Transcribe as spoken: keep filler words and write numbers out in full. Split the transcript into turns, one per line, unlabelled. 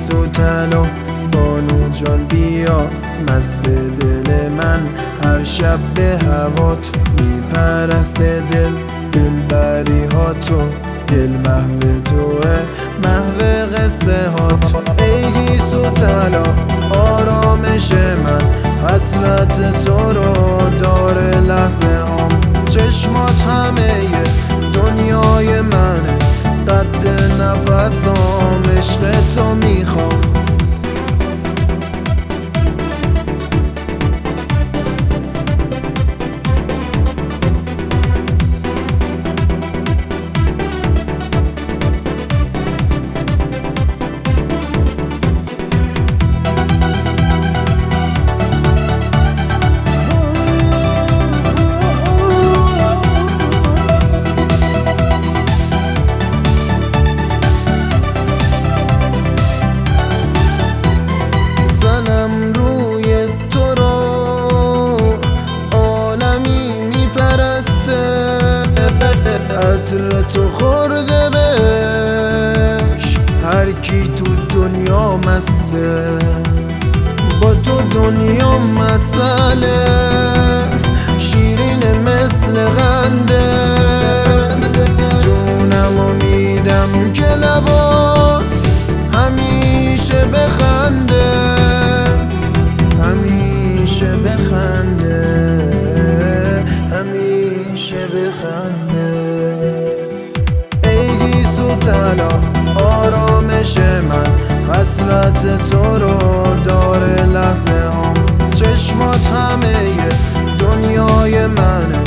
و طلا بانو جان بیا مست دل من، هر شب به هوات میپرسته دل، دل بری ها تو، دل محو توه، محو قصه هات. ای گیس و طلا آرامش من، حسرت تو رو داره لحظه هام. چشمات همه دنیای منه، قد نفسام عشق تو میخوام. عطر تو خورده بهش هر کی تو دنیا مسته، با تو دنیا مسئله، شیرین مثل غنده. جونمو میدم که لبات همیشه بخنده، همیشه بخنده، همیشه بخنده. ای گیس و طلا آرامش من، حسرت تو رو داره لحظه هام. چشمات همه دنیای منه،